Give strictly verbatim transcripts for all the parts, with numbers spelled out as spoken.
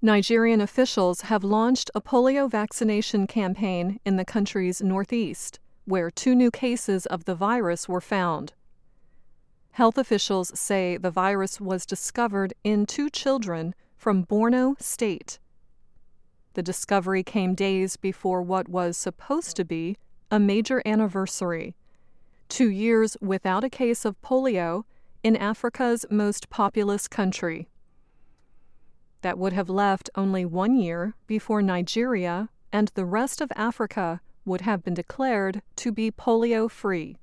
Nigerian officials have launched a polio vaccination campaign in the country's northeast, where two new cases of the virus were found. Health officials say the virus was discovered in two children from Borno State. The discovery came days before what was supposed to be a major anniversary: two years without a case of polio in Africa's most populous country. That would have left only one year before Nigeria and the rest of Africa would have been declared to be polio-free.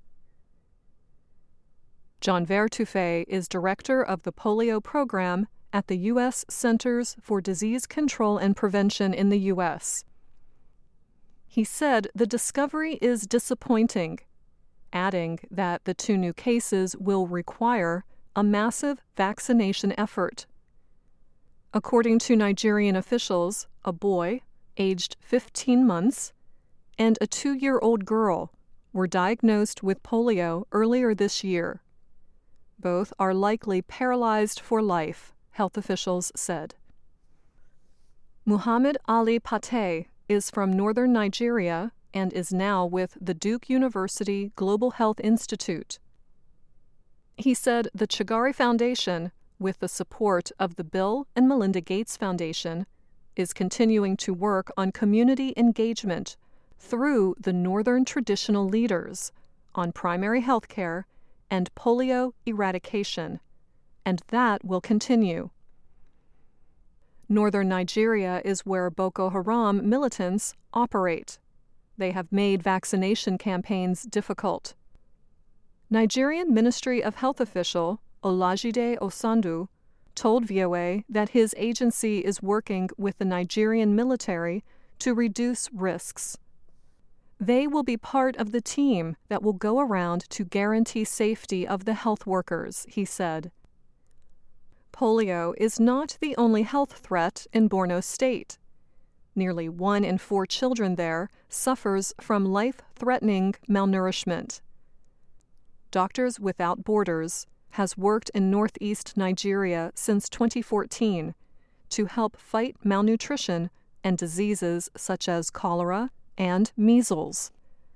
John Vertuffe is director of the polio program at the U S Centers for Disease Control and Prevention in the U S He said the discovery is disappointing, adding that the two new cases will require a massive vaccination effort. According to Nigerian officials, a boy, aged fifteen months, and a two-year-old girl were diagnosed with polio earlier this year. Both are likely paralyzed for life, health officials said. Muhammad Ali Pate is from northern Nigeria and is now with the Duke University Global Health Institute. He said the Chagari Foundation, with the support of the Bill and Melinda Gates Foundation, is continuing to work on community engagement through the Northern traditional leaders on primary health care and polio eradication, and that will continue. Northern Nigeria is where Boko Haram militants operate. They have made vaccination campaigns difficult. Nigerian Ministry of Health official Olajide Osandu told V O A that his agency is working with the Nigerian military to reduce risks. They will be part of the team that will go around to guarantee safety of the health workers, he said. Polio is not the only health threat in Borno State. Nearly one in four children there suffers from life-threatening malnourishment. Doctors Without Borders has worked in northeast Nigeria since twenty fourteen to help fight malnutrition and diseases such as cholera and measles.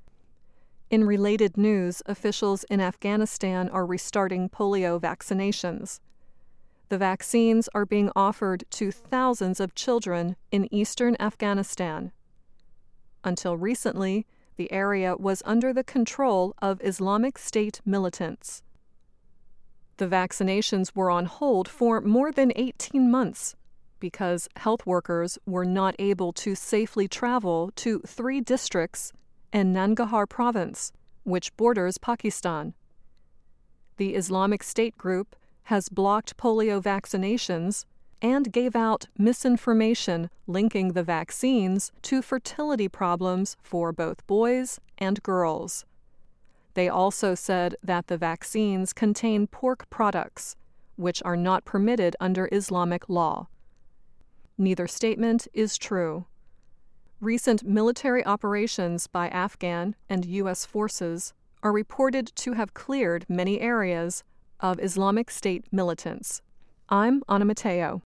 In related news, officials in Afghanistan are restarting polio vaccinations. The vaccines are being offered to thousands of children in eastern Afghanistan. Until recently, the area was under the control of Islamic State militants. The vaccinations were on hold for more than eighteen months because health workers were not able to safely travel to three districts in Nangarhar province, which borders Pakistan. The Islamic State group has blocked polio vaccinations and gave out misinformation linking the vaccines to fertility problems for both boys and girls. They also said that the vaccines contain pork products, which are not permitted under Islamic law. Neither statement is true. Recent military operations by Afghan and U S forces are reported to have cleared many areas of Islamic State militants. I'm Anna Mateo.